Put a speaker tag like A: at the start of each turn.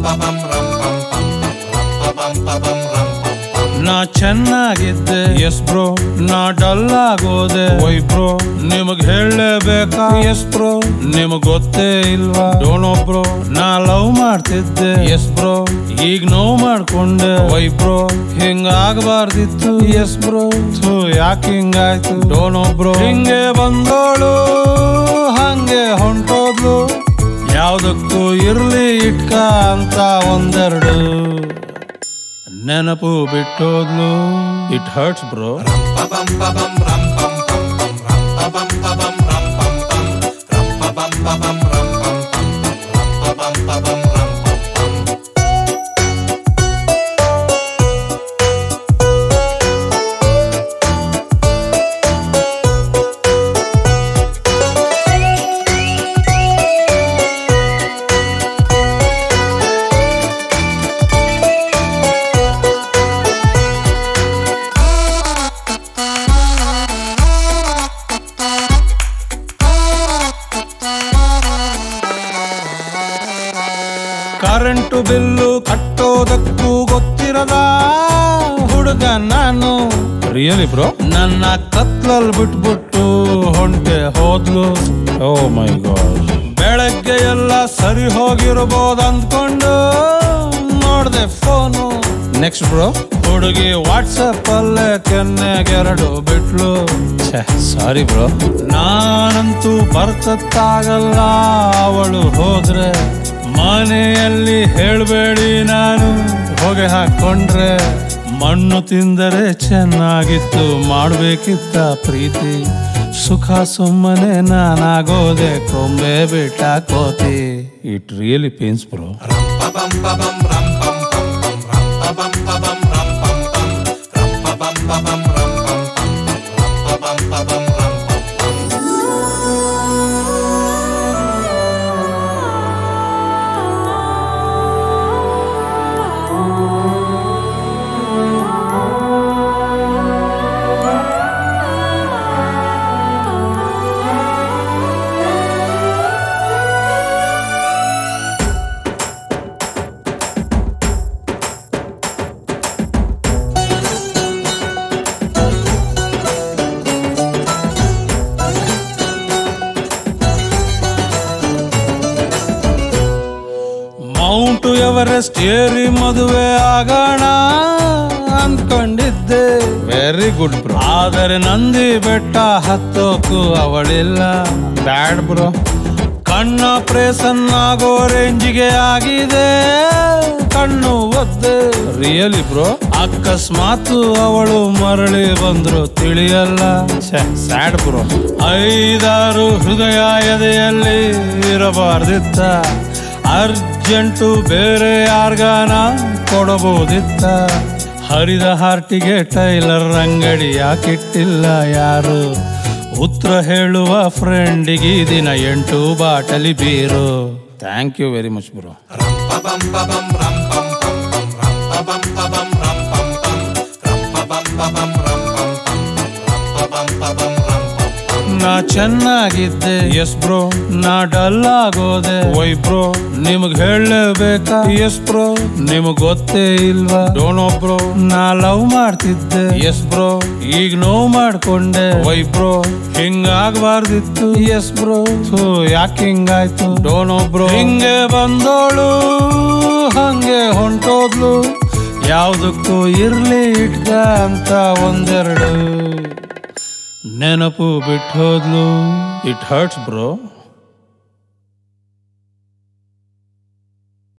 A: ನಾ ಚೆನ್ನಾಗಿದ್ದೆ yes bro, ನಾ ಡಲ್ ಆಗೋದೆ ವೈ ಬ್ರೋ, ನಿಮಗ್ ಹೇಳಲೇಬೇಕಾ ಎಸ್ ಬ್ರೋ, ನಿಮಗ್ ಗೊತ್ತೇ ಇಲ್ವಾ ಡೋಂಟ್ ನೋ ಬ್ರೋ. ನಾ ಲವ್ ಮಾಡ್ತಿದ್ದೆ ಎಸ್ ಬ್ರೋ, ಈಗ ನೋವು ಮಾಡ್ಕೊಂಡೆ ವೈ ಬ್ರೋ, ಹಿಂಗಾಗಬಾರ್ದಿತ್ತು ಎಸ್ ಬ್ರೋ, ಯಾಕೆ ಹಿಂಗಾಯ್ತು ಡೋಂಟ್ ನೋ ಬ್ರೋ. ಹಿಂಗೆ ಬಂದೋಳು ಹಂಗೆ ಹೊಂಟೋದ್ಲು, ಯಾವ್ದಕ್ಕೂ ಇರ್ಲಿ ಇಟ್ಕ ಅಂತ ಒಂದೆರಡು ನೆನಪು ಬಿಟ್ಟೋದ್ಲು. It hurts bro. Current bill ಕಟ್ಟೋದಕ್ಕೂ ಗೊತ್ತಿರದ ಹುಡುಗ ನಾನು ರಿಯಲಿ ಬ್ರೋ. ನನ್ನ ಕತ್ಲಲ್ಲಿ ಬಿಟ್ಬಿಟ್ಟು ಹೊಂಟೆ ಹೋದ್ಲು. Oh my god. ಬೆಳಗ್ಗೆ ಎಲ್ಲ ಸರಿ ಹೋಗಿರ್ಬೋದು ಅಂದ್ಕೊಂಡು ನೋಡ್ದೆ ಫೋನು. ನೆಕ್ಸ್ಟ್ ಬ್ರೋ, ಹುಡುಗಿ ವಾಟ್ಸಪ್ ಅಲ್ಲೇ ಕೆನ್ನೆಗೆರಡು ಬಿಟ್ಲು. ಸಾರಿ ಬ್ರೋ, ನಾನಂತೂ ಬರ್ತತ್ತಾಗಲ್ಲ ಅವಳು ಹೋದ್ರೆ. ಮನೆಯಲ್ಲಿ ಹೇಳ್ಬೇಡಿ ನಾನು ಹೊಗೆ ಹಾಕೊಂಡ್ರೆ, ಮಣ್ಣು ತಿಂದರೆ ಚೆನ್ನಾಗಿತ್ತು ಮಾಡ್ಬೇಕಿತ್ತ ಪ್ರೀತಿ. ಸುಖ ಸುಮ್ಮನೆ ನಾನಾಗೋದೆ ಕೊಂಬೆ ಬಿಟ್ಟ ಕೋತಿ. It really pains bro. Mount Everest ಏರಿ ಮದುವೆ ಆಗೋಣ ಅನ್ಕೊಂಡಿದ್ದೆ. Very good bro. ಆದರೆ ನಂದಿ ಬೆಟ್ಟ ಹತ್ತೋಕು ಅವಳಿಲ್ಲ. ಬ್ಯಾಡ್ ಬ್ರೋ. ಕಣ್ಣ ಪ್ರೇಸನ್ ಆಗೋ ರೇಂಜಿಗೆ ಆಗಿದೆ ಕಣ್ಣು ಒದ್ದೆ. Really bro. ಅಕಸ್ಮಾತ್ ಅವಳು ಮರಳಿ ಬಂದ್ರು ತಿಳಿಯಲ್ಲ. Sad bro. 5-6 ಹೃದಯ ಎದೆಯಲ್ಲಿ ಇರಬಾರ್ದಿತ್ತ, ಅರ್ಜೆಂಟು ಬೇರೆ ಯಾರ್ಗಾನ ಕೊಡಬಹುದಿತ್ತ. ಹರಿದ ಹಾರ್ಟಿಗೆ ಟೈಲರ್ ಅಂಗಡಿ ಯಾಕಿಟ್ಟಿಲ್ಲ ಯಾರು. ಉತ್ತರ ಹೇಳುವ ಫ್ರೆಂಡಿಗೆ ದಿನ 8 ಬಾಟಲಿ beer. Thank you very much bro. ನಾ ಚೆನ್ನಾಗಿದ್ದೆ ಎಸ್ ಬ್ರೋ, ನಾ ಡಲ್ ಆಗೋದೆ ವೈ ಬ್ರೋ, ನಿಮಗ್ ಹೇಳಲೇಬೇಕಾ ಎಸ್ ಬ್ರೋ, ನಿಮಗ್ ಗೊತ್ತೇ ಇಲ್ವಾ ಡೋಂಟ್ ನೋ ಬ್ರೋ. ನಾ ಲವ್ ಮಾಡ್ತಿದ್ದೆ ಎಸ್ ಬ್ರೋ, ಈಗ ನೋವು ಮಾಡ್ಕೊಂಡೆ ವೈ ಬ್ರೋ, ಹಿಂಗಾಗಬಾರ್ದಿತ್ತು ಎಸ್ ಬ್ರೋ, ಯಾಕೆ ಹಿಂಗಾಯ್ತು ಡೋಂಟ್ ನೋ ಬ್ರೋ. ಹಿಂಗೆ ಬಂದೋಳು ಹಂಗೆ ಹೊಂಟೋದ್ಲು, ಯಾವ್ದಕ್ಕೂ ಇರ್ಲಿ ಇಟ್ಕ ಅಂತ ಒಂದೆರಡು ನೆನಪು ಬಿಟ್ಟೋದ್ಲು. It hurts bro.